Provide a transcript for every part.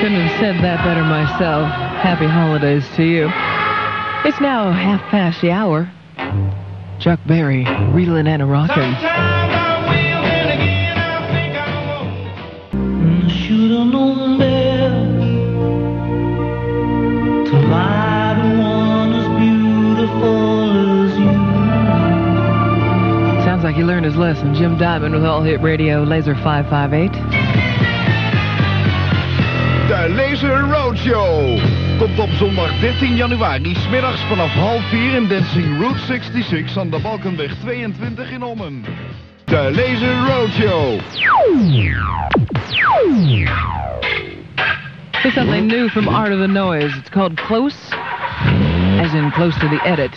couldn't have said that better myself. Happy holidays to you. It's now 1:30. Chuck Berry, reelin' and a-rockin'. Should've known better to lie to one as beautiful as you. Sounds like he learned his lesson. Jim Diamond with All Hit Radio, Laser 558. De Laser Roadshow komt op zondag 13 januari 's middags vanaf 3:30 in Dancing Route 66 aan de Balkenweg 22 in Ommen. De Laser Roadshow. Here's something new from Art of the Noise. It's called Close, as in close to the edit.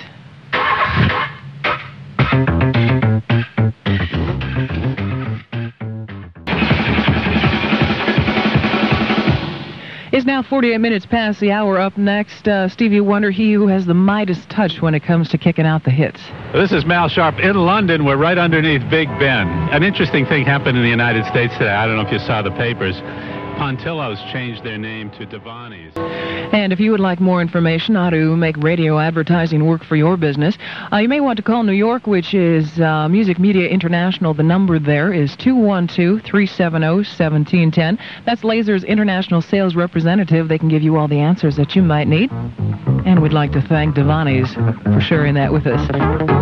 It's now 48 minutes past the hour. Up next, Stevie Wonder, he who has the Midas touch when it comes to kicking out the hits. This is Mal Sharp in London. We're right underneath Big Ben. An interesting thing happened in the United States today. I don't know if you saw the papers. Pontillo's changed their name to Devani's. And if you would like more information on how to make radio advertising work for your business, you may want to call New York, which is Music Media International. The number there is 212-370-1710. That's Laser's international sales representative. They can give you all the answers that you might need. And we'd like to thank Devani's for sharing that with us.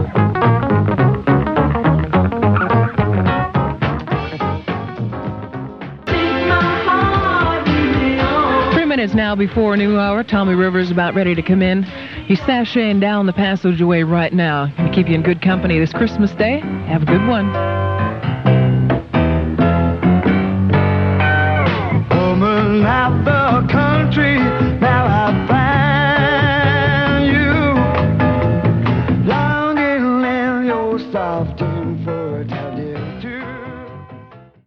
3 minutes now before a new hour. Tommy Rivers about ready to come in. He's sashaying down the passageway right now. Going to keep you in good company this Christmas Day. Have a good one. Woman out the country, now I find you longing in your soft and fertile.